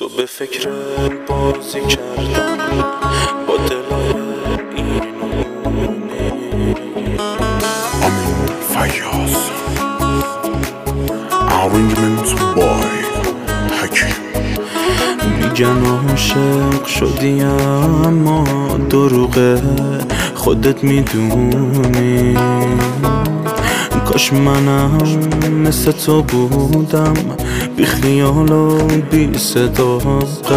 تو به فکر بازی کردن با دلای این اونه. امین فیاض arrangement boy حکیم. میگن عاشق شدی اما دروغه، خودت میدونی. کاش منم مثل تو بودم، بی خیال و بی صداقت،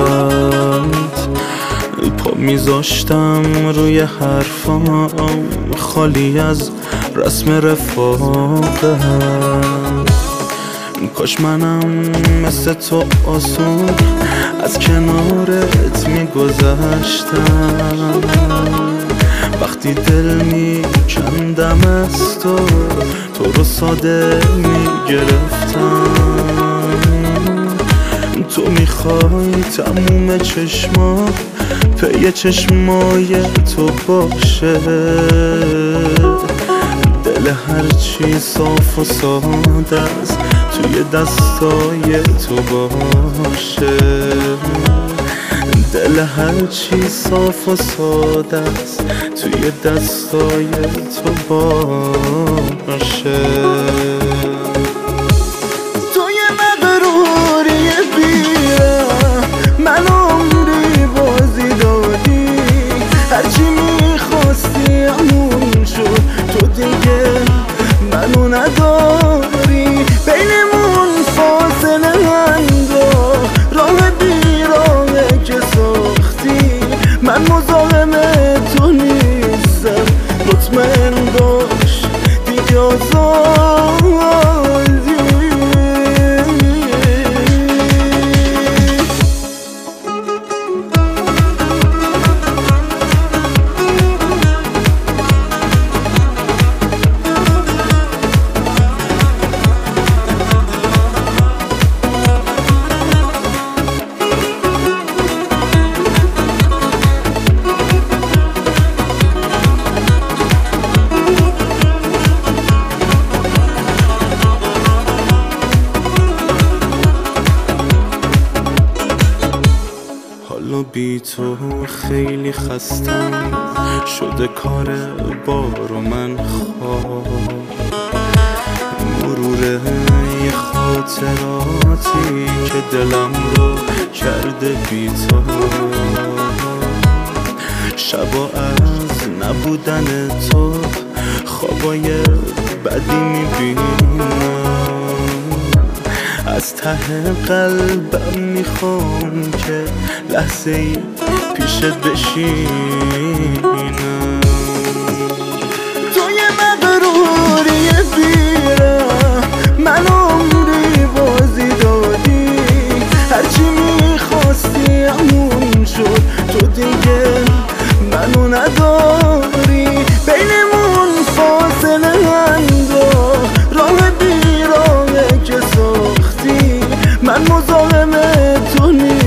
پا میذاشتم روی حرفام خالی از رسم رفاقت. کاش منم مثل تو آسون از کنارت میگذشتم، وقتی دل میکندم از تو رو ساده میگرفتم. تو میخوای تموم چشما پی چشمای تو باشه، دل هرچی صاف و ساده است توی دستای تو باشه، دل هرچی صاف و ساده است توی دستای تو باشه. توی مغروری بیره من عمری بازی دادی، هرچی میخواستی همون شد، تو دیگه منو نداری. بینمون فاصله انداخت راه بیراهه که ساختی، من مزاحم تو نیستم، مطمئن باش دیگه آزادی. حالا بی تو خیلی خستم شده کار بار و من خواب، مرور یه خاطراتی که دلم رو کرده بی تو. شبا از نبودن تو خوابای بدی میبینم، از ته قلبم میخوام که لحظه ای پیشت بشینم. توی مغروری بیره من عمری بازی دادی، هرچی میخواستی همون شد، تو دیگه منو نداری. بینمون فاصله انداخت راه بیراهه که ساختی، من مزاحم تو نیستم،